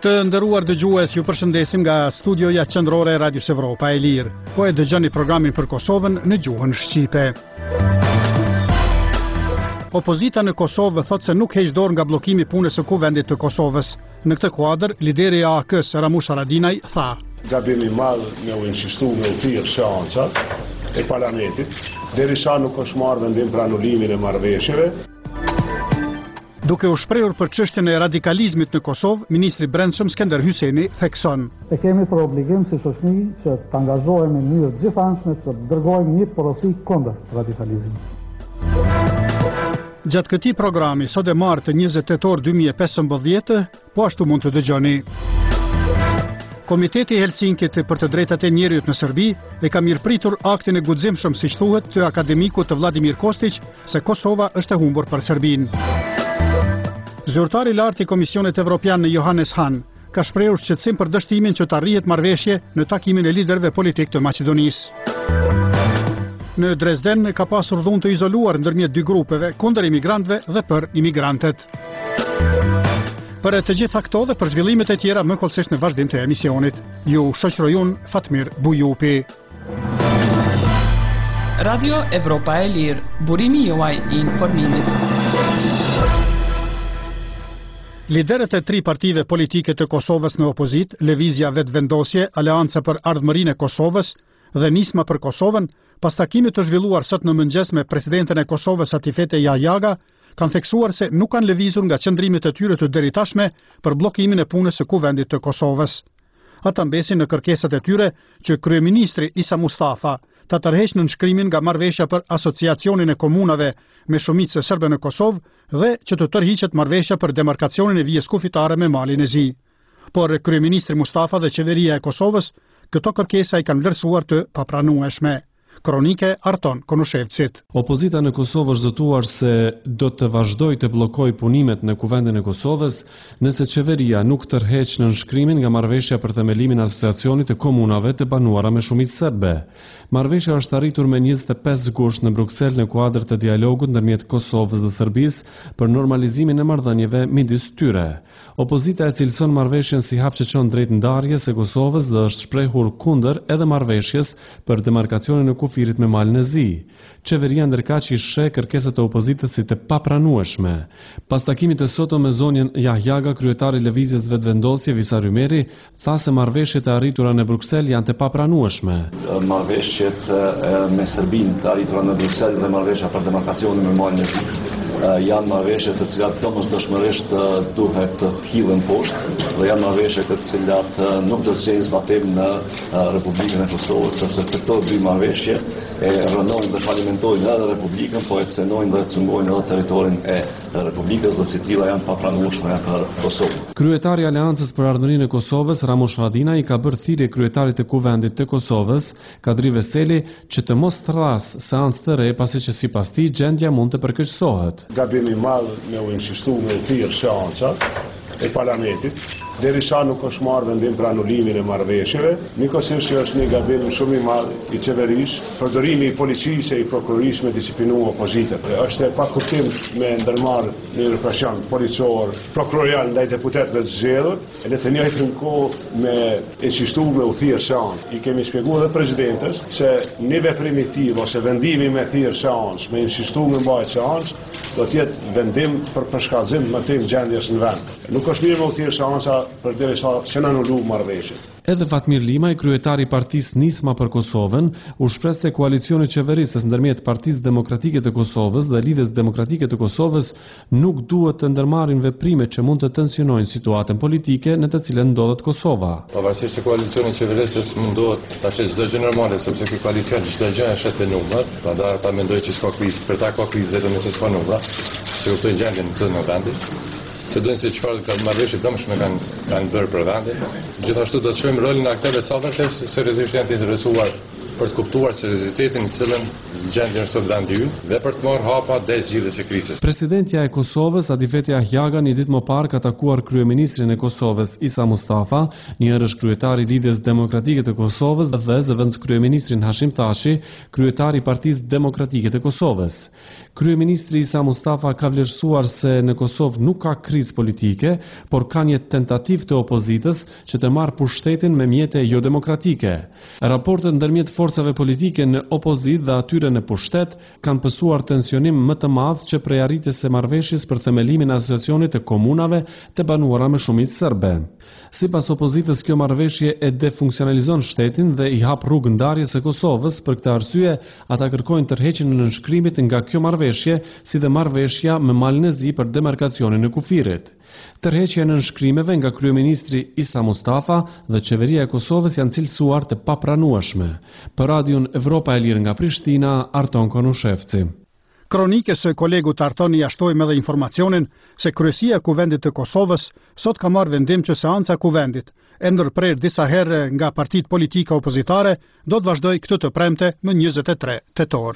Të nderuar dëgjues, ju përshëndesim nga studioja qendrore e Radios Evropa e Lirë. Po e dëgjoni programin për Kosovën në gjuhën shqipe. Opozita në Kosovë thotë se nuk heq dorë nga bllokimi i punës së Kuvendit të Kosovës. Në këtë kuadër, lideri i AK-s Ramush Haradinaj tha: Gabimi i madh me u insistu me u thirr seancat e parlamentit, derisa nuk është marrë vendim për anulimin e marrëveshjeve. Duke u shprehur për çështjen e radikalizmit në Kosovë, ministri i Brendshëm Skënder Hyjseni thekson: E kemi për obligim si shoqëri që të angazhohemi në mënyrë të gjithanshme të dërgojmë një porosi kundër radikalizmit. Gjatë këtij programi, sot e martë 20 tetor 2015, po ashtu mund të dëgjoni. Komiteti i Helsinkit për të drejtat e njerëzit në Serbi e ka mirëpritur aktin e guximshëm, siç thuhet, të akademikut të Vladimir Kostić se Kosova është e humbur për Serbinë. Zyrtari i lartë i Komisionit Evropian Johannes Hahn ka shprehur shqetësim për dështimin që të arrihet marrëveshje në takimin e liderëve politik të Maqedonisë. Në Dresden ka pasur dhunë të izoluar ndërmjet dy grupeve, kundër imigrantëve dhe për imigrantët. Për të gjitha këto dhe për zhvillimet e tjera më kollësisht në vazhdim të emisionit. Ju shoqëroj unë Fatmir Bujupi. Radio Evropa e Lirë, burimi juaj i informimit. Liderët e 3 partive politike të Kosovës në opozit, Lëvizja Vetëvendosje, Aleanca për Ardhmërinë e Kosovës dhe Nisma për Kosovën, pas takimit të zhvilluar sot në mëngjes me presidenten e Kosovës Atifete Jahjaga, kanë theksuar se nuk kanë lëvizur nga qëndrimet e tyre të deritashme për bllokimin e punës së Kuvendit të Kosovës. Ata mbesin në kërkesat e tyre që kryeministri Isa Mustafa ta tërheqë nënshkrimin nga marrëveshja për asociacionin e komunave me shumicë serbe në Kosovë dhe që të tërhiqet marrëveshja për demarkacionin e vijës kufitare me Malin e Zi. Por kryeministri Mustafa dhe qeveria e Kosovës këto kërkesa i kanë vlerësuar të papranueshme. Kronike Arton Konushevcit. Opozita në Kosovë është zotuar se do të vazhdoj të bllokoj punimet në Kuvendin e Kosovës nëse qeveria nuk tërheq nënshkrimin nga marrëveshja për themelimin e asociacionit të komunave të banuara me shumicë serbe. Marrëveshja është arritur me 25 gusht në Bruksel në kuadër të dialogut ndërmjet Kosovës dhe Serbisë për normalizimin e marrëdhënieve midis tyre. Opozita e cilëson marrëveshjen si hap që çon drejt ndarjes së Kosovës dhe është shprehur kundër edhe marrëveshjes për demarkacionin e kufirit me Malin e Zi. Qeveria ndërkaq i sheh kërkesat e opozitës si të papranueshme. Pas takimit të sotëm me zonjën Jahjaga, kryetari i Lëvizjes Vetëvendosje Visar Ymeri tha se marrëveshjet e arritura në Bruksel janë të papranueshme. Marrëveshjet me Serbinë të arritura në Bruksel dhe marrëveshja për demarkacionin me Malin e Zi janë marrëveshje të cilat domosdoshmërisht duhet të hidhen poshtë dhe janë marrëveshje të cilat nuk do të gjejnë zbatim në Republikën e Kosovës, sepse këto dy marrëveshje e rënojnë dhe falimentojnë edhe Republikën, po e cënojnë dhe cungojnë edhe territorin e Republikës dhe si tilla janë papranueshme për Kosovën. Kryetari i Aleancës për Ardhmërinë e Kosovës, Ramush Haradinaj, ka bërë thirrje kryetarit të Kuvendit të Kosovës, Kadri Veseli, që të mos thrasë seancë të re, pasi që sipas tij gjendja mund të përkeqësohet. Gabimi i madh me u insistu me u thirr seancat e parlamentit, derisa nuk është marrë vendim për anulimin e marrëveshjeve, njëkohësisht që është një gabim shumë i madh i qeverisë, përdorimi i policisë e i prokurorisë me disiplinu opozitën. Është e pakuptim me ndërmarrë një represion policor, prokurorial ndaj deputetëve të zgjedhur, e në të njëjtën kohë me insistu me u thirr seancë. I kemi shpjeguar edhe presidentes se një veprim i tillë ose vendimi me thirr seancë, me insistu me mbajtur seancë, do të jetë vendim për përshkallëzim të tim gjendjes në vend. Nuk është mirë me u thirr seanca përderisa që në anulu marrëveshjet. Edhe Fatmir Limaj, kryetari i partisë Nisma për Kosovën, u shpreh se koalicioni qeverisës ndërmjet Partisë Demokratike të Kosovës dhe Lidhjes Demokratike të Kosovës nuk duhet të ndërmarrin veprime që mund të tensionojnë situatën politike në të cilën ndodhet Kosova. Pavarësisht se koalicioni qeverisës mundohet ta shëjë çdo gjë normale, sepse ky koalicion çdo gjë është te numër, prandaj ata mendojnë që s'ka krizë, për ta ka krizë vetëm nëse s'ka numra, se kuptojnë gjendjen në vendin. Se dojnë se çfarë ka marrëveshje dëmshme kanë bërë për vendin. Gjithashtu do të shohim rolin e aktorëve sotëm që seriozisht janë të interesuar për të kuptuar seriozitetin në cilën gjendjen sot vendi ynë dhe për të marrë hapa drejt zgjidhjes së krizës. Presidentja e Kosovës, Adifetja Ahjaga, një ditë më parë ka takuar kryeministrin e Kosovës, Isa Mustafa, një herësh kryetari i Lidhjes Demokratike të Kosovës dhe zëvendës kryeministrin Hashim Thaçi, kryetari i Partisë Demokratike të Kosovës. Kryeministri Isa Mustafa ka vlerësuar se në Kosovë nuk ka krizë politike, por ka një tentativë të opozitës që të marrë pushtetin me mjete jo demokratike. Raportet ndërmjet forcave politike në opozitë dhe atyre në pushtet kanë pësuar tensionim më të madh që prej arritjes së marrëveshjes për themelimin e asociacionit të komunave të banuara me shumicë serbe. Sipas opozitës, kjo marrëveshje e defunksionalizon shtetin dhe i hap rrugë ndarjes së Kosovës. Për këtë arsye, ata kërkojnë tërheqjen e nënshkrimit nga kjo marrëveshje, si dhe marrëveshja me Malin e Zi për demarkacionin e kufirit. Tërheqja e nënshkrimeve nga kryeministri Isa Mustafa dhe qeveria e Kosovës janë cilësuar të papranueshme. Për Radion Evropa e Lirë nga Prishtina, Arton Konushevci. Kronike së kolegut Arton i ashtojmë edhe informacionin se kryesia e kuvendit të Kosovës sot ka marrë vendim që seanca e kuvendit, e ndërprer disa herë nga partitë politike opozitare, do të vazhdojë këtë të premte më 23 tetor.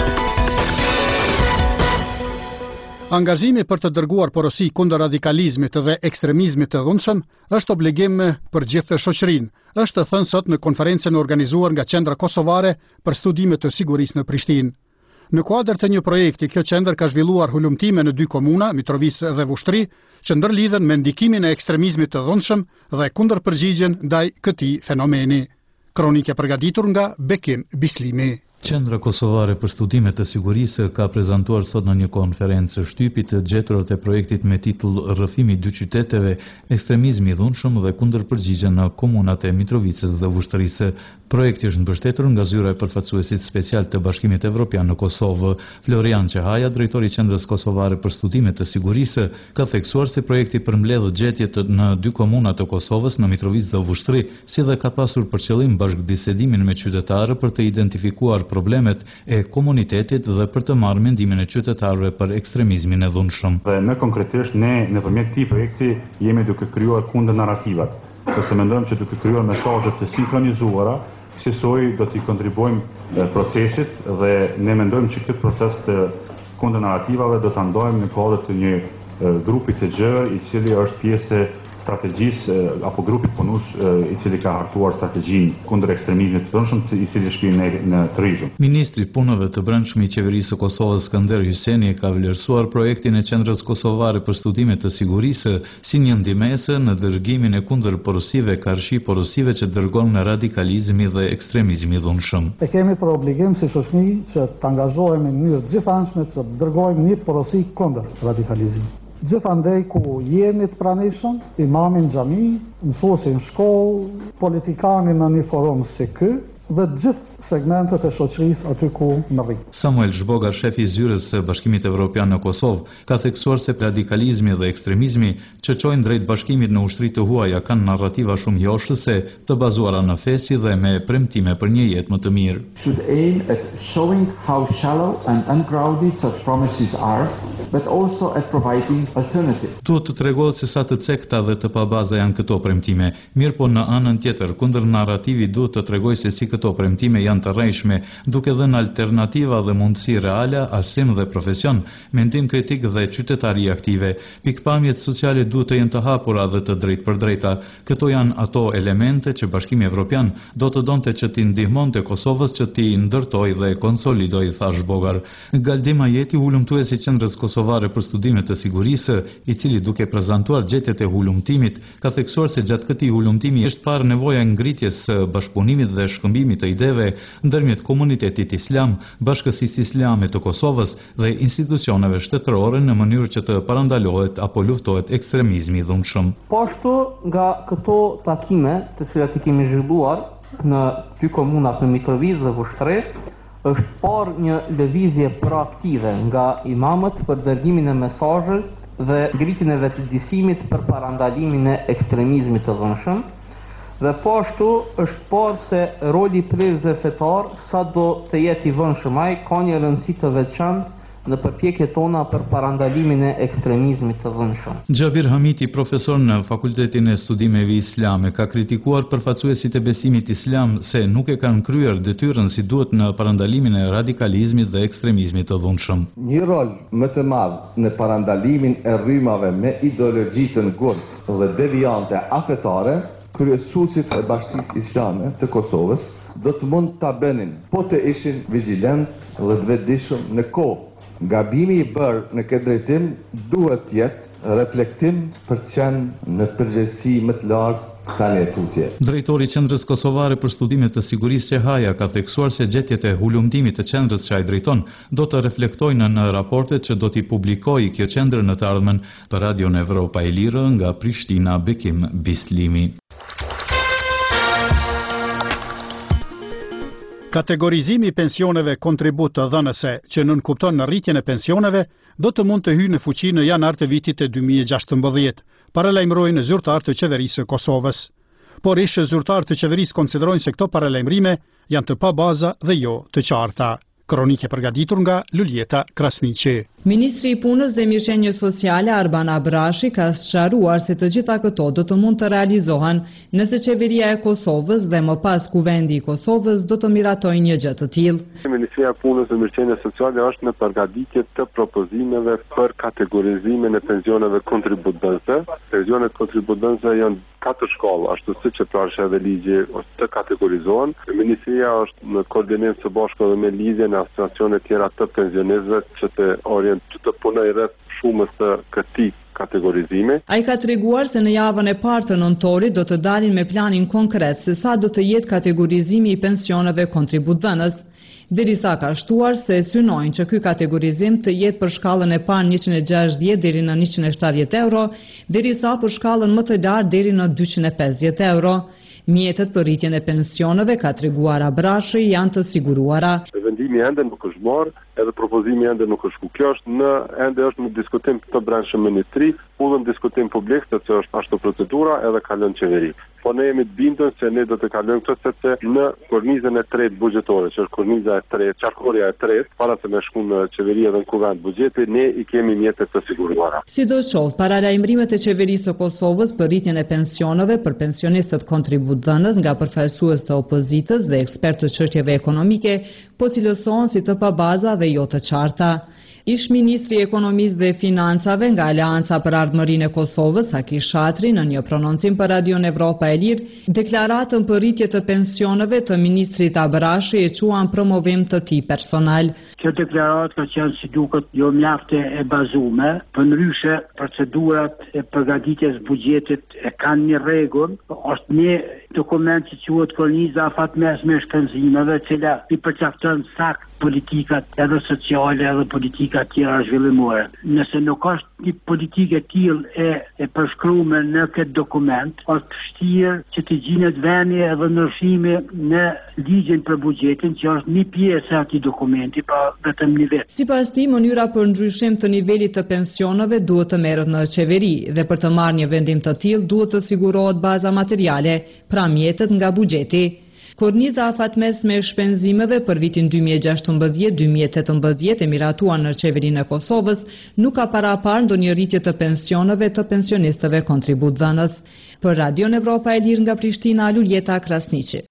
Angazhimi për të dërguar porosi kundër radikalizmit dhe ekstremizmit të dhunshëm është obligim për gjithë shoqërinë, është thënë sot në konferencën organizuar nga Qendra Kosovare për Studime të Sigurisë në Prishtinë. Në kuadër të një projekti, kjo qendër ka zhvilluar hulumtime në 2 komuna, Mitrovica dhe Vushtri, që ndërlidhen me ndikimin e ekstremizmit të dhunshëm dhe kundërpërgjigjen ndaj këtij fenomeni. Kronike përgatitur nga Bekim Bislimi. Qendra Kosovare për Studime të Sigurisë ka prezantuar sot në një konferencë shtypi të gjetërat e projektit me titull Rrëfimi 2 qyteteve, ekstremizmi i dhunshëm dhe kundërpërgjigje në komunat e Mitrovicës dhe Vushtrisë. Projekti është mbështetur nga zyra e përfaqësuesit special të Bashkimit Evropian në Kosovë. Florian Qehaja, drejtori i Qendrës Kosovare për Studime të Sigurisë, ka theksuar se projekti përmbledh gjetjet në 2 komuna të Kosovës, në Mitrovicë dhe Vushtri, si dhe ka pasur për qëllim bashkëbisedimin me qytetarë për të identifikuar problemet e komunitetit dhe për të marrë mendimin e qytetarëve për ekstremizmin e dhunshëm. Dhe më konkretisht ne nëpërmjet këtij projekti jemi duke krijuar kundër narrativat, sepse mendojmë që duke krijuar mesazhe të sinkronizuara, kësaj do t'i kontribuojmë procesit dhe ne mendojmë që këtë proces të kundër narrativave do ta ndajmë në kuadër të një grupi të gjerë i cili është pjesë strategjisë apo grupit punues i cili ka hartuar strategjinë kundër ekstremizmit të dhunshëm, i cili shpinë në Trizhëm. Ministri i Punëve të Brendshme i Qeverisë së Kosovës, Skënder Hyseni, ka vlerësuar projektin e Qendrës Kosovare për Studime të Sigurisë si një ndihmëse në dërgimin e kundërporosive, karshi porosive që dërgon në radikalizmi dhe ekstremizmi i dhunshëm. E kemi për obligim si shoqëri që të angazhohemi në mënyrë të gjithanshme të dërgojmë një porosi kundër radikalizmit. Gjithandej ku jemi të pranishëm, imamin xhami, mësuesin shkollë, politikanin në një forum si ky dhe gjithë segmentet e shoqërisë aty ku më rri. Samuel Zhboga, shefi i zyrës së Bashkimit Evropian në Kosovë, ka theksuar se radikalizmi dhe ekstremizmi që çojnë drejt bashkimit në ushtri të huaja kanë narrativa shumë joshëse, të bazuara në fe si dhe me premtime për një jetë më të mirë. Should aim at showing how shallow and ungrounded such promises are, but also at providing alternatives. Duhet të tregohet se sa të cekta dhe të pabaza janë këto premtime. Mirë po në anën tjetër, kundër narrativi duhet të tregojë se si këto premtime janë të rrejshme, duke dhënë alternativa dhe mundësi reale, arsim dhe profesion, mendim kritik dhe qytetari aktive. Pikpamjet sociale duhet të jenë të hapura dhe të drejtë për drejta. Këto janë ato elemente që Bashkimi Evropian do të donte që t'i ndihmonte Kosovës që t'i ndërtoj dhe konsolidoj, tha Zhbogar. Galdim Ajeti, hulumtuesi i Qendrës Kosovare për Studime të Sigurisë, i cili duke prezantuar gjetjet e hulumtimit, ka theksuar se gjatë këtij hulumtimi është parë nevoja e ngritjes së bashkëpunimit dhe shkëmbimit të ideve ndërmjet komunitetit islam, Bashkësisë Islame të Kosovës dhe institucioneve shtetërore në mënyrë që të parandalohet apo luftohet ekstremizmi i dhunshëm. Po ashtu nga këto takime të cilat i kemi zhvilluar në 2 komunat në Mitrovicë dhe Vushtri, është parë një lëvizje proaktive nga imamët për dërgimin e mesazheve dhe ngritjen e vetëdijësimit për parandalimin e ekstremizmit të dhunshëm. Dhe po ashtu është parë se roli i prerësve fetar, sa do të jetë i vëndshëm ai, ka një rëndësi të veçantë në përpjekjet tona për parandalimin e ekstremizmit të dhunshëm. Xhabir Hamiti, profesor në Fakultetin e Studimeve Islame, ka kritikuar përfaqësuesit e besimit islam se nuk e kanë kryer detyrën si duhet në parandalimin e radikalizmit dhe ekstremizmit të dhunshëm. Një rol më të madh në parandalimin e rrymave me ideologji të ngurtë dhe deviante afetare, kryesuesit e Bashkisë Islame të Kosovës do të mund ta bënin, po të ishin vigjilent dhe të vetëdijshëm në kohë. Gabimi i bërë në këtë drejtim duhet të jetë reflektim për të qenë në përgjegjësi më të lartë tani e tutje. Drejtori i Qendrës Kosovare për Studime të Sigurisë Qehaja ka theksuar se gjetjet e hulumtimit të qendrës që ai drejton do të reflektojnë në raportet që do t'i publikojë kjo qendër në të ardhmen. Për Radion Evropa e Lirë nga Prishtina, Bekim Bislimi. Kategorizimi i pensioneve kontribut të dhënëse që nënkupton në rritjen e pensioneve do të mund të hyjë në fuqi në janar të vitit e 2016, paralajmërojnë zyrtarët të qeverisë së Kosovës. Por ish zyrtarët të qeverisë konsiderojnë se këto paralajmërime janë të pabaza dhe jo të qarta. Kronike përgatitur nga Luljeta Krasniqi. Ministri i Punës dhe Mirëqenies Sociale Arban Abrashi ka sqaruar se të gjitha këto do të mund të realizohen nëse qeveria e Kosovës dhe më pas Kuvendi i Kosovës do të miratojnë një gjë të tillë. Ministria e Punës dhe Mirëqenies Sociale është në përgatitje të propozimeve për kategorizimin e pensioneve kontributëse. Pensionet kontributëse janë 4 shkallë, ashtu siç e prash edhe ligji, të kategorizohen. Ministria është në koordinim së bashku me lidhjen e asociacione tjera të pensionistëve që të punojë rreth shumës të këtij kategorizimi. Ai ka treguar se në javën e parë të nëntorit do të dalin me planin konkret se sa do të jetë kategorizimi i pensioneve kontributdhënës. Derisa ka shtuar se synojnë që ky kategorizim të jetë për shkallën e parë 160 deri në 170 euro, derisa për shkallën më të lartë deri në 250 euro. Mjetet për rritjen e pensioneve, ka treguar Abrashi, janë të siguruara. Vendimi ende nuk është marrë, edhe propozimi ende nuk është ku. Kjo është ende është në diskutim të brendshëm ministri, u në diskutim publik, sepse është ashtu procedura edhe kalon qeveri. Po ne jemi të bindur se ne do të kalojmë këtë sepse në kornizën e tretë buxhetore, që është korniza e tretë, qarkuria e tretë, para se me shku në qeveri edhe në kuvend buxheti, ne i kemi mjetet të siguruara. Sidoqoftë, paralajmërimet e qeverisë së Kosovës për rritjen e pensioneve për pensionistët kontributdhënës nga përfaqësues të opozitës dhe ekspertë të çështjeve ekonomike po cilësohen si të pabaza dhe jo të qarta. Ish ministri i Ekonomisë dhe Financave nga Aleanca për Ardhmërinë e Kosovës, Haki Shatri, në një prononcim për Radion Evropa e Lirë, deklaratën për rritje të pensioneve të ministrit Abrashi e quan promovim të tij personal. Kjo deklaratë ka qenë si duket jo mjafte e bazume, përndryshe procedurat e përgatitjes buxhetit e kanë një rregull, është një dokument që quhet korniza afatmesme e shpenzimeve, e cila i përcakton sakt politikat edhe sociale edhe politikat tjera zhvillimore. Nëse nuk është një politikë e tillë e përshkruar në këtë dokument, është vështirë që të gjinet veni edhe ndryshimi në ligjin për buxhetin, që është një pjesë e atij dokumenti, pa vetëm një vetë. Sipas tij, mënyra për ndryshim të nivelit të pensioneve duhet të merret në qeveri dhe për të marrë një vendim të tillë duhet të sigurohet baza materiale, pra mjetet nga buxheti. Korniza afatmesme e shpenzimeve për vitin 2016-2018 e miratuar në qeverinë e Kosovës nuk ka parapar ndonjë rritje të pensioneve të pensionistëve kontributdhënës. Për Radion Evropa e Lirë nga Prishtina, Luljeta Krasniqi.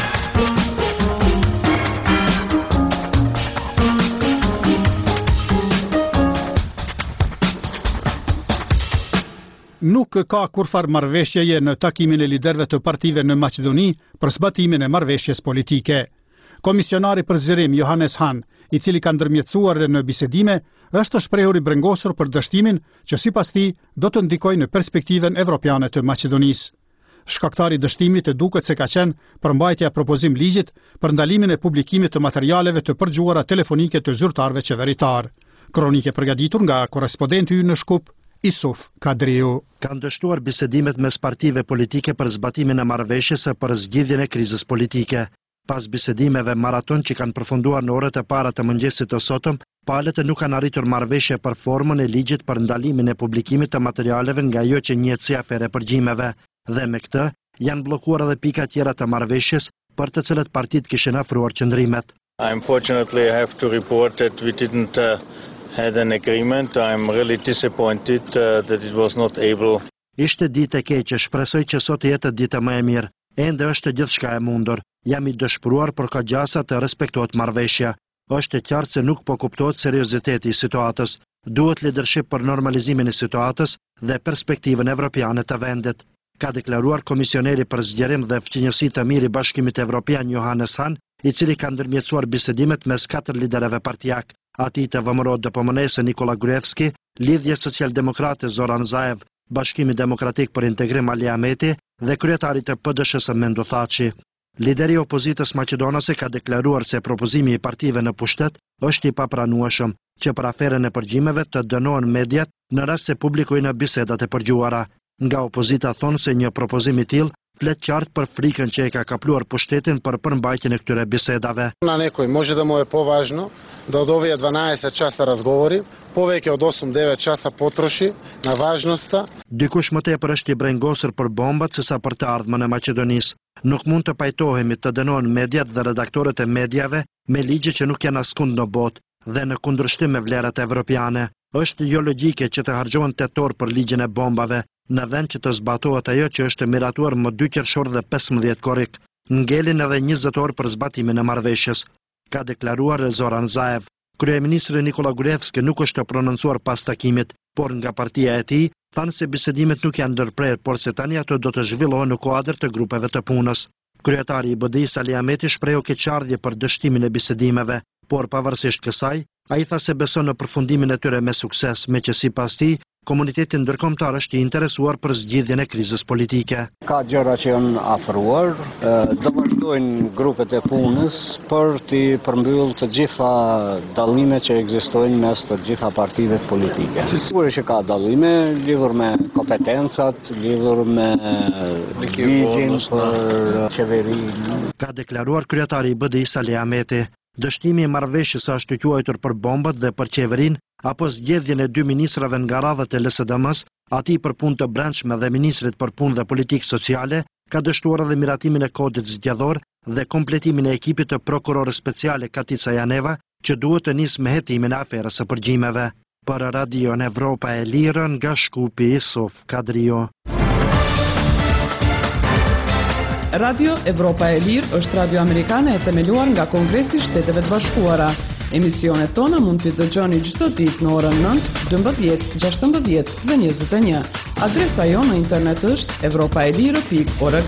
Nuk ka kurfar marrëveshjeje në takimin e liderëve të partive në Maqedoni për zbatimin e marrëveshjes politike. Komisionari për zgjerim Johannes Hahn, i cili ka ndërmjetësuar në bisedime, është shprehur i brengosur për dështimin që sipas tij do të ndikojë në perspektiven evropiane të Maqedonisë. Shkaktari i dështimit e duket se ka qenë përmbajtja e propozim ligjit për ndalimin e publikimit të materialeve të përgjuara telefonike të zyrtarëve qeveritar. Kronike përgatitur nga korrespondenti ynë në Shkup, Isuf Kadriu. Kanë dështuar bisedimet mes partive politike për zbatimin e marrëveshjes për zgjidhjen e krizës politike. Pas bisedimeve maraton që kanë përfunduar në orët e para të mëngjesit të sotëm, palët nuk kanë arritur marrëveshje për formën e ligjit për ndalimin e publikimit të materialeve nga ajo që njihet si afere përgjimeve. Dhe me këtë, janë bllokuar edhe pika tjera të marrëveshjes për të cilat partitë kishin ofruar qëndrimet. Unfortunately, I have to report that we didn't had an agreement. I'm really disappointed that it was not able. Ishte ditë e keqe, shpresoj që sot jetë ditë më e mirë. Ende është gjithçka e mundur. Jam i dëshpëruar për ka gjasa të respektohet marrëveshja. Është e qartë se nuk po kuptohet serioziteti i situatës. Duhet leadership për normalizimin e situatës dhe perspektivën evropiane të vendit. Ka deklaruar komisioneri për zgjerim dhe fqinjësi të mirë i Bashkimit Evropian Johannes Hahn, i cili ka ndërmjetësuar bisedimet mes 4 liderëve partijak, atij të VMRO DPMNE Nikola Gruevski, Lidhje Social-Demokrate Zoran Zaev, Bashkimi Demokratik për Integrim Ali Ahmeti dhe kryetarit të PDSH-s Mendo Thaçi. Lideri i opozitës maqedonase ka deklaruar se propozimi i partive në pushtet është i papranueshëm, që për aferën e përgjimeve të dënohen mediat në rast se publikojnë bisedat e përgjuara. Nga opozita thonë se një propozim i tillë flet qartë për frikën që e ka kapluar pushtetin për përmbajtjen e këtyre bisedave. Na nekoj može da mu je považno da od ove 12 časa razgovori, poveke od 8-9 časa potroši na važnosta. Dikush më tepër është i brengosur për bombat sesa për të ardhmen e Maqedonisë. Nuk mund të pajtohemi të dënohen mediat dhe redaktorët e mediave me ligje që nuk janë askund në botë dhe në kundërshtim me vlerat evropiane. Është jo logjike që të harxhohen 8 orë për ligjin e bombave, në vend që të zbatohet ajo që është miratuar më 2 qershor dhe 15 korrik. Ngelin edhe 20 orë për zbatimin e marrëveshjes, ka deklaruar Zoran Zaev. Kryeministri Nikola Gruevski nuk është të prononcuar pas takimit, por nga partia e tij thanë se bisedimet nuk janë ndërprer, por se tani ato do të zhvillohen në kuadër të grupeve të punës. Kryetari i BDI-s Ali Ahmeti shprehu keqardhje për dështimin e bisedimeve, por pavarësisht kësaj, ai tha se beson në përfundimin e tyre me sukses, me që sipas tij komuniteti ndërkombëtar është i interesuar për zgjidhjen e krizës politike. Ka gjëra që janë afruar, do vazhdojnë grupet e punës për të përmbyllur të gjitha dallimet që ekzistojnë mes të gjitha partive politike. Sigurisht që ka dallime lidhur me kompetencat, lidhur me ligjin për qeverinë. Ka deklaruar kryetari i BDI-s Ali Ahmeti. Dështimi i marrëveshjes është quajtur për bombat dhe për qeverinë apo zgjedhjen e 2 ministrave nga radhët e LSDM-s, atij për punë të brendshme dhe ministrit për punë dhe politikë sociale, ka dështuar edhe miratimin e kodit zgjedhor dhe kompletimin e ekipit të prokurorës speciale Katica Janeva, që duhet të nisë me hetimin e aferës së përgjimeve. Për Radio Evropa e Lirë, nga Shkupi, Sof Kadrio. Radio Evropa e Lirë është radio amerikane e themeluar nga Kongresi i Shteteve të Bashkuara. Emisionet tona mund t'i dëgjoni çdo ditë në orën 9, 12, 16 dhe 21. Adresa jonë në internet është europaelire.org.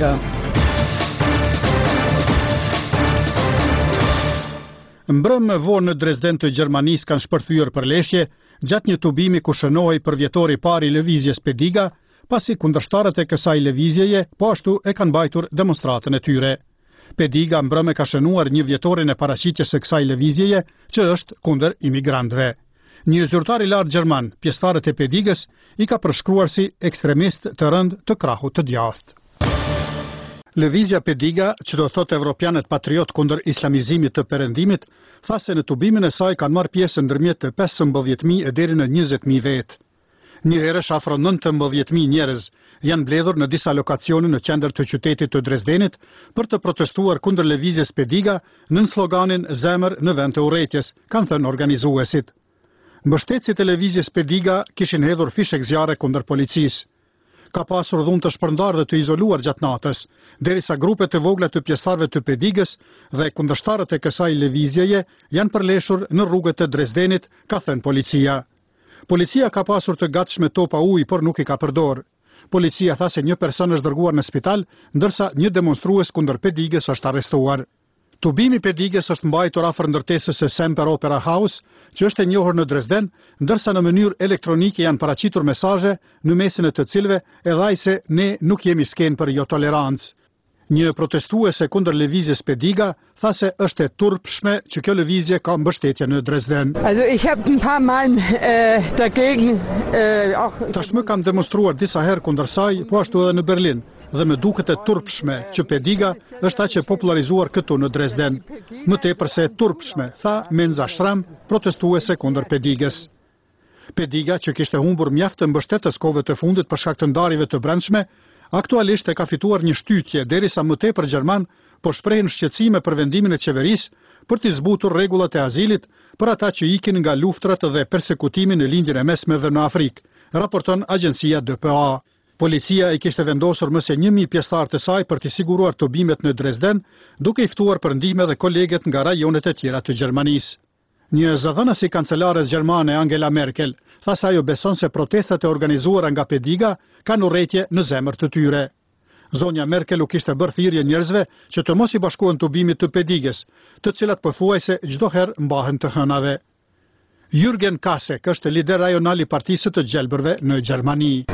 Mbrëm vonë në Dresden të Gjermanisë kanë shpërthyer për leshje gjatë një tubimi ku shënohej për vjetori pari lëvizjes Pediga, pasi kundërshtarët e kësaj lëvizjeje po ashtu e kanë mbajtur demonstratën e tyre. Pediga mbrëmë ka shënuar një vjetorin e paraqitjes së kësaj lëvizjeje që është kundër imigrantëve. Një zyrtar i lartë gjerman, pjesëtarët e Pedigës, i ka përshkruar si ekstremist të rënd të krahut të djathtë. Lëvizja Pediga, që do thotë evropianët patriot kundër islamizimit të perëndimit, tha se në tubimin e saj kanë marrë pjesë ndërmjet të 15.000 e deri në 20.000 vetë. Një herësh afro 19.000 njerëz janë mbledhur në disa lokacione në qendër të qytetit të Dresdenit për të protestuar kundër lëvizjes Pediga nën sloganin Zemër në vend të urrëties, kanë thënë organizuesit. Mbështetësit e lëvizjes Pediga kishin hedhur fishek zjarre kundër policisë. Ka pasur dhunë të shpërndar dhe të izoluar gjatë natës, derisa grupe të vogla të pjesëtarëve të Pedigës dhe kundërshtarët e kësaj lëvizjeje janë përleshur në rrugët e Dresdenit, ka thënë policia. Policia ka pasur të gatshme topa ujë, por nuk i ka përdorur. Policia tha se një person është dërguar në spital, ndërsa një demonstrues kundër Pedigës është arrestuar. Tubimi Pedigës është mbajtur afër ndërtesës së Semper Opera House, që është e njohur në Dresden, ndërsa në mënyrë elektronike janë paraqitur mesazhe në mesin e të cilëve edhe ai se ne nuk jemi skenë për jo tolerancë. Një protestuese kundër lëvizjes Pediga tha se është e turpshme që kjo lëvizje ka mbështetje në Dresden. Tashmë kam demonstruar disa herë kundër saj, po ashtu edhe në Berlin, dhe më duket e turpshme që Pediga është aq e popularizuar këtu në Dresden. Më tepër se e turpshme, tha Menza Schramm, protestuese kundër Pedigës. Pediga, që kishte humbur mjaft të mbështetës kohëve të fundit për shkak të ndarjeve të brendshme, aktualisht e ka fituar një shtytje, derisa më tepër gjerman po shprehin shqetësime për vendimin e qeverisë për të zbutur rregullat e azilit për ata që ikin nga luftrat dhe persekutimi në lindjen e mesme dhe në Afrikë, raporton agjencia DPA. Policia i kishte vendosur më se 1000 pjesëtar të saj për të siguruar tubimet në Dresden, duke i ftuar për ndihmë dhe koleget nga rajonet e tjera të Gjermanisë. Një zëdhënës i kancelares gjermane Angela Merkel tha se ajo beson se protestat e organizuara nga Pediga kanë urrëtie në zemër të tyre. Zonja Merkel u kishte bërë thirrje njerëzve që të mos i bashkohen tubimit të Pedigës, të cilat pothuajse çdo herë mbahen të hënave. Jürgen Kasek është lider rajonal i Partisë të Gjelbërve në Gjermani.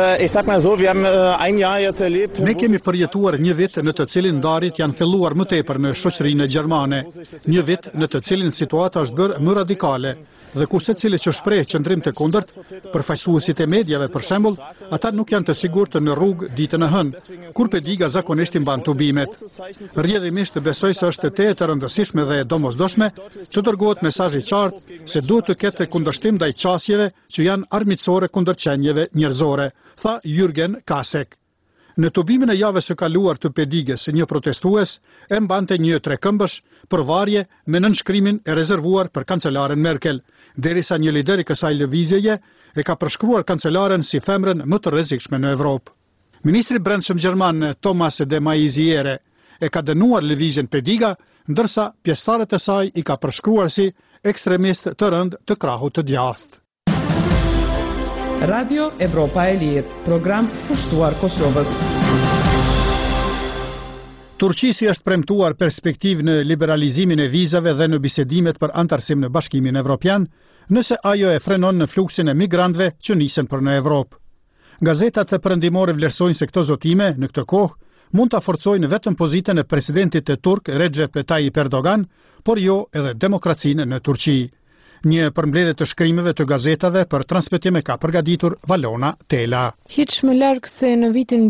Ne kemi përjetuar një vit në të cilin ndarjet janë filluar më tepër në shoqërinë gjermane, një vit në të cilin situata është bërë më radikale dhe ku secili që shpreh qëndrim të kundërt, përfaqësuesit e mediave për shembull, ata nuk janë të sigurt në rrugë ditën e hënë, kur Pediga zakonisht i mban tubimet. Rrjedhimisht besoj se është e rëndësishme dhe domosdoshme të dërgohet mesazh i qartë se duhet të ketë kundërshtim ndaj qasjeve që janë armiqësore kundër qenjeve njerëzore, tha Jürgen Kasek. Në tubimin e javës së kaluar të Pedigës, një protestues e mbante një trekëmbësh për varje me nënshkrimin e rezervuar për kancelaren Merkel, derisa një lider i kësaj lëvizjeje e ka përshkruar kancelaren si femrën më të rrezikshme në Evropë. Ministri i Brendshëm gjerman Thomas de Maizière e ka dënuar lëvizjen Pediga, ndërsa pjesëtarët e saj i ka përshkruar si ekstremist të rënd të krahut të djathtë. Radio Evropa e Lirë, program pushtuar Kosovës. Turqisi është premtuar perspektiv në liberalizimin e vizave dhe në bisedimet për antarësim në Bashkimin Evropian, nëse ajo e frenon në fluksin e migrantëve që nisen për në Evropë. Gazetat e perëndimore vlerësojnë se këto zotime në këtë kohë mund ta forcojnë vetëm pozitën e presidentit të turk Recep Tayyip Erdogan, por jo edhe demokracinë në Turqi. Një përmbledhje të shkrimeve të gazetave për transmetim e ka përgatitur Valona Tela. Hiç më larg se në vitin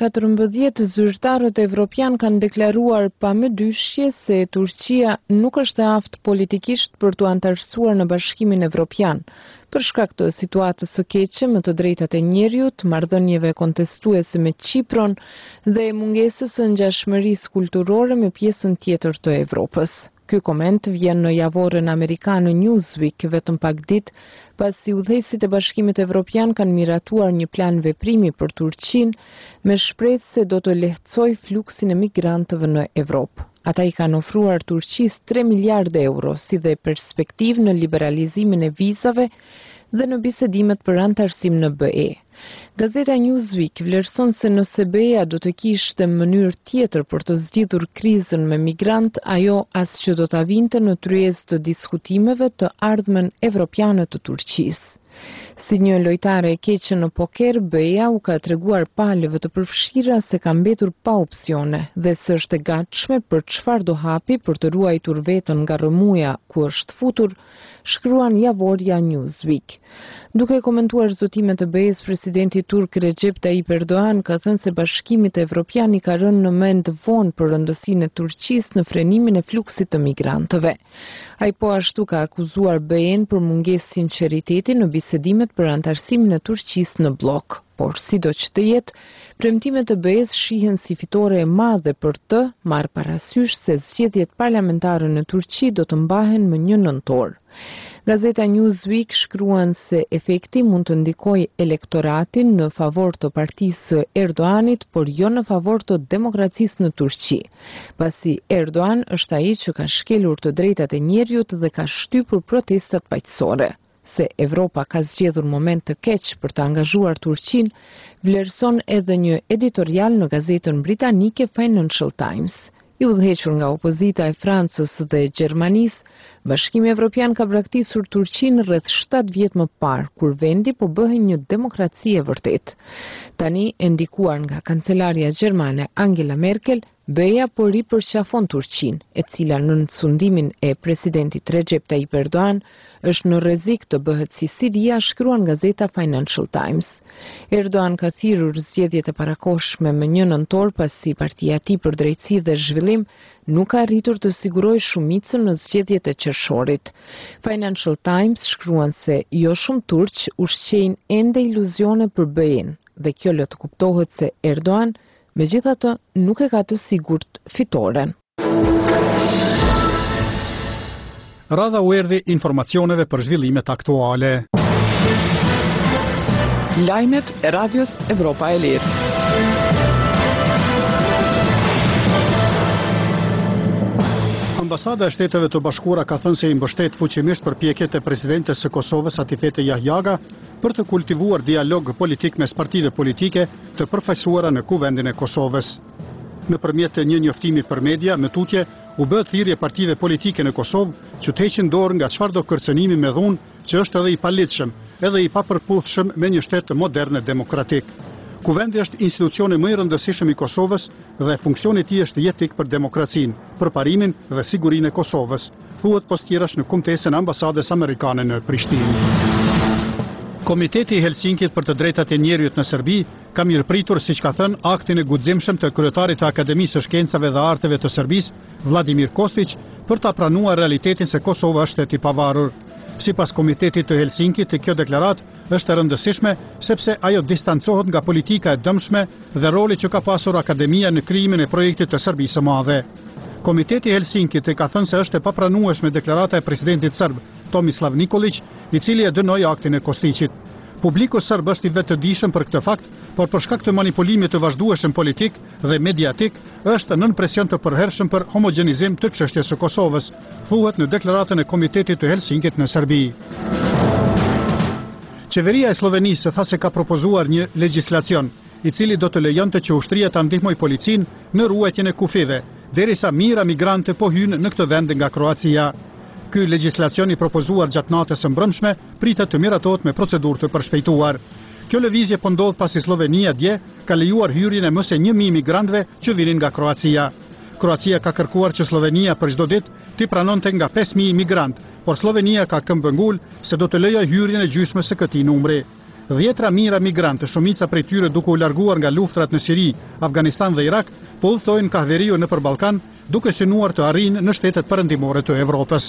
2014 zyrtarët evropian kanë deklaruar pa më dyshje se Turqia nuk është e aftë politikisht për të antarësuar në Bashkimin Evropian, për shkak të situatës së keqe me të drejtat e njerëzit, marrëdhënieve kontestuese me Kipron dhe mungesës së ngjashmërisë kulturore me pjesën tjetër të Evropës. Ky koment vjen në javorën amerikane Newsweek vetëm pak ditë pasi udhëheqësit e Bashkimit Evropian kanë miratuar një plan veprimi për Turqinë me shpresë se do të lehtësojë fluksin e migrantëve në Evropë. Ata i kanë ofruar Turqisë 3 miliardë euro si dhe perspektivë në liberalizimin e vizave dhe në bisedimet për antarësim në BE. Gazeta Newsweek vlerëson se nëse BE-ja do të kishte mënyrë tjetër për të zgjidhur krizën me migrant, ajo as që do ta vinte në tryezë të diskutimeve të ardhmen evropiane të Turqisë. Si një lojtare e keqe në poker, BE-ja u ka treguar palëve të përfshira se ka mbetur pa opsione dhe se është e gatshme për çfarë do hapi për të ruajtur veten nga rrëmuja ku është futur, shkruan javorja Newsweek. Duke komentuar zotimet e BE-s, presidenti turk Recep Tayyip Erdogan ka thënë se Bashkimit Evropian i ka rënë në mend vonë për rëndësinë e Turqisë në frenimin e fluksit të migrantëve. Ai po ashtu ka akuzuar BE-n për mungesë sinqeriteti në bisedimet për antarësimin e Turqisë në blok. Por sido që të jetë, premtimet e BE-s shihen si fitore e madhe për të marrë parasysh se zgjedhjet parlamentare në Turqi do të mbahen më 1 nëntor. Gazeta Newsweek shkruan se efekti mund të ndikojë elektoratin në favor të partisë Erdoganit, por jo në favor të demokracisë në Turqi, pasi Erdogan është ai që ka shkelur të drejtat e njerëzit dhe ka shtypur protestat paqësore. Se Evropa ka zgjedhur moment të keq për të angazhuar Turqinë, vlerëson edhe një editorial në gazetën britanike Financial Times. I udhëhequr nga opozita e Francës dhe Gjermanisë, Bashkimi Evropian ka braktisur Turqinë rreth 7 vjet më parë, kur vendi po bëhej një demokraci e vërtetë. Tani, e ndikuar nga kancelaria gjermane Angela Merkel, BE-ja po ripërqafon Turqinë, e cila në sundimin e presidentit Recep Tayyip Erdogan është në rrezik të bëhet si Siria, shkruan gazeta Financial Times. Erdogan ka thirrur zgjedhjet e parakohshme më 1 nëntor pasi partia e tij për drejtësi dhe zhvillim nuk ka arritur të sigurojë shumicën në zgjedhjet e qershorit. Financial Times shkruan se jo shumë turq ushqejnë ende iluzione për BE-n dhe kjo lë të kuptohet se Erdogan megjithatë nuk e ka të sigurt fitoren. Radha u erdhi informacioneve për zhvillimet aktuale. Lajmet e Radios Evropa e Lirë. Ambasada e Shteteve të Bashkuara ka thënë se i mbështet fuqimisht përpjekjet e presidentes së Kosovës Atifete Jahjaga për të kultivuar dialog politik mes partive politike të përfaqësuara në Kuvendin e Kosovës. Nëpërmjet një njoftimi për media, me tutje, u bë thirrje partive politike në Kosovë që të heqin dorë nga çfarëdo kërcënimi me dhunë që është edhe i palitshëm, edhe i papërputhshëm me një shtet modern e demokratik. Kuvendi është institucioni më i rëndësishëm i Kosovës dhe funksioni i tij është jetik për demokracinë, përparimin dhe sigurinë e Kosovës, thuhet poshtjerash në kumtesën e ambasadës amerikane në Prishtinë. Komiteti i Helsinkit për të drejtat e njerëzit në Serbi ka mirëpritur, siç ka thënë, aktin e guximshëm të kryetarit të Akademisë së Shkencave dhe Arteve të Serbisë, Vladimir Kostić, për ta pranuar realitetin se Kosova është shtet i pavarur. Sipas Komitetit të Helsinkit, kjo deklaratë është e rëndësishme sepse ajo distancohet nga politika e dëmshme dhe roli që ka pasur Akademia në krijimin e projektit të Serbisë së Madhe. Komiteti i Helsinkit ka thënë se është e papranueshme deklarata e presidentit serb Tomislav Nikolić, i cili e dënoi aktin e Kostićit. Publiku serb është i vetëdijshëm për këtë fakt, por për shkak të manipulimit të vazhdueshëm politik dhe mediatik, është nën presion të përhershëm për homogenizim të çështjes së Kosovës, thuhet në deklaratën e Komitetit të Helsinkit në Serbi. Qeveria e Slovenisë tha se ka propozuar një legjislacion, i cili do të lejonte që ushtria ta ndihmojë policinë në ruajtjen e kufive, derisa mijëra migrante po hyjnë në këtë vend nga Kroacia. Ky legjislacion i propozuar gjatë natës së mbrëmshme pritet të miratohet me procedurë të përshpejtuar. Kjo lëvizje po ndodh pasi Slovenia dje ka lejuar hyrjen e më se 1000 migrantëve që vinin nga Kroacia. Kroacia ka kërkuar që Slovenia për çdo ditë t'i pranonte nga 5000 migrantë, por Slovenia ka këmbëngul se do të lejojë hyrjen e gjysmës së këtij numri. 10 mijëra migrantë, shumica prej tyre duke u larguar nga luftrat në Siri, Afganistan dhe Irak, po udhtojnë Kahveriu nëpër Ballkan, duke synuar të arrijnë në shtetet perëndimore të Evropës.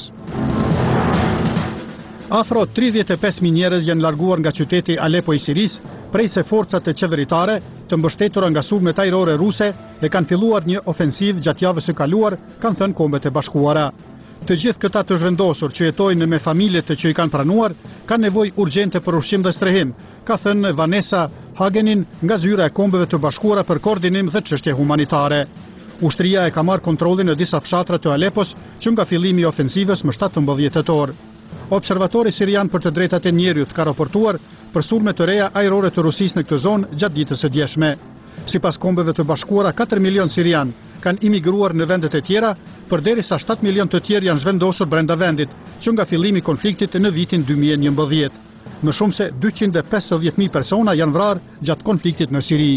Afro 35.000 njerëz janë larguar nga qyteti Aleppo i Siris, prej se forcat e qeveritare, të mbështetura nga sulmet ajrore ruse, e kanë filluar një ofensiv gjatë javës së kaluar, kanë thënë Kombet e Bashkuara. Të gjithë këta të zhvendosur që jetojnë me familjet që i kanë pranuar, kanë nevojë urgjente për ushqim dhe strehim, ka thënë Vanessa Hagenin nga zyra e Kombeve të Bashkuara për koordinim dhe çështje humanitare. Ushtria e ka marrë kontrollin në disa fshatra të Aleppos që nga fillimi i ofensivës më 17 tetor. Observatori sirian për të drejtat e njerëzit ka raportuar për sulme të reja ajrore të Rusisë në këtë zonë gjatë ditës së djeshme. Sipas Kombeve të Bashkuara, 4 milion sirian kanë imigruar në vendet e tjera, përderisa 7 milion të tjerë janë zhvendosur brenda vendit, që nga fillimi i konfliktit në vitin 2011. Më shumë se 250.000 persona janë vrarë gjatë konfliktit në Siri.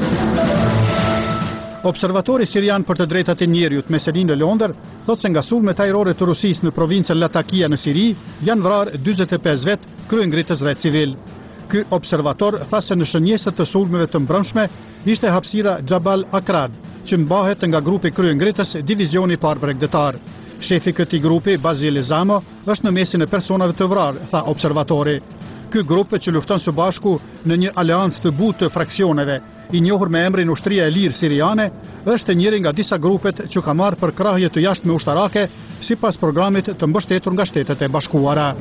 Observatori sirian për të drejtat e njerëzit Meselin në Londër thotë se nga sulmet ajrore të Rusisë në provincën Latakia në Siri janë vrarë 45 vet, kryengritës dhe civil. Ky observator tha se në shënjesët të sulmeve të mbrëmshme ishte hapësira Jabal Akrad, që mbahet nga grupi kryengritës divizioni parë bregdetar. Shefi këtij grupi, Bazil Zamo, është në mesin e personave të vrarë, tha observatori. Ky grup që lufton së bashku në një aleancë të butë të fraksioneve, i njohur me emrin Ushtria e Lirë Siriane, është njëri nga disa grupet që ka marrë për krahje të jashtme ushtarake sipas programit të mbështetur nga Shtetet e Bashkuara.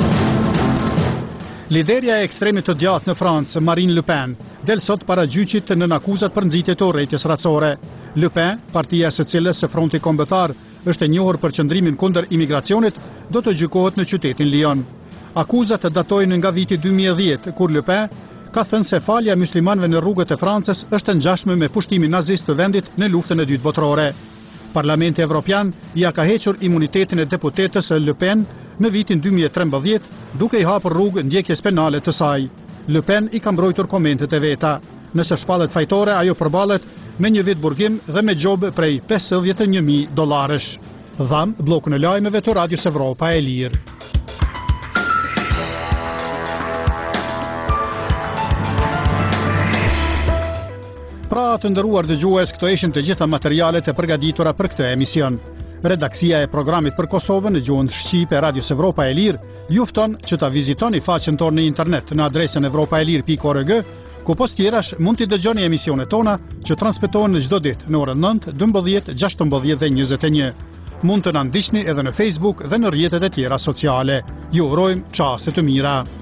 Liderja e ekstremit të djathtë në Francë, Marine Le Pen, del sot para gjyqit nën akuzat për nxitje të urrëties racore. Le Pen, partia së cilës së Fronti Kombëtar është e njohur për qëndrimin kundër imigracionit, do të gjykohet në qytetin Lyon. Akuzat datojnë nga viti 2010, kur Le Pen ka thënë se falja e muslimanëve në rrugët e Francës është ngjashme me pushtimin nazist të vendit në luftën e dytë botërore. Parlamenti Evropian ja ka hequr imunitetin e deputetës Le Pen në vitin 2013, duke i hapur rrugë ndjekjes penale të saj. Le Pen i ka mbrojtur komentet e veta. Nëse shpallet fajtore, ajo përballet me një vit burgim dhe me gjobë prej $51.000. Dham blokun e lajmeve të Radios Evropa e Lirë. Pra të ndëruar dëgjues, këto ishin të gjitha materialet e përgatitura për këtë emision. Redaksia e programit për Kosovën në gjuhën shqipe Radios Evropa e Lirë ju fton që ta vizitoni faqen tonë në internet në adresën evropaelir.org, Ku post tjerash mund t'i dëgjoni emisionet tona që transmetohen në çdo ditë në orën 9, 12, 16 dhe 21. Mund të na ndiqni edhe në Facebook dhe në rrjetet e tjera sociale. Ju urojmë çaste të mira.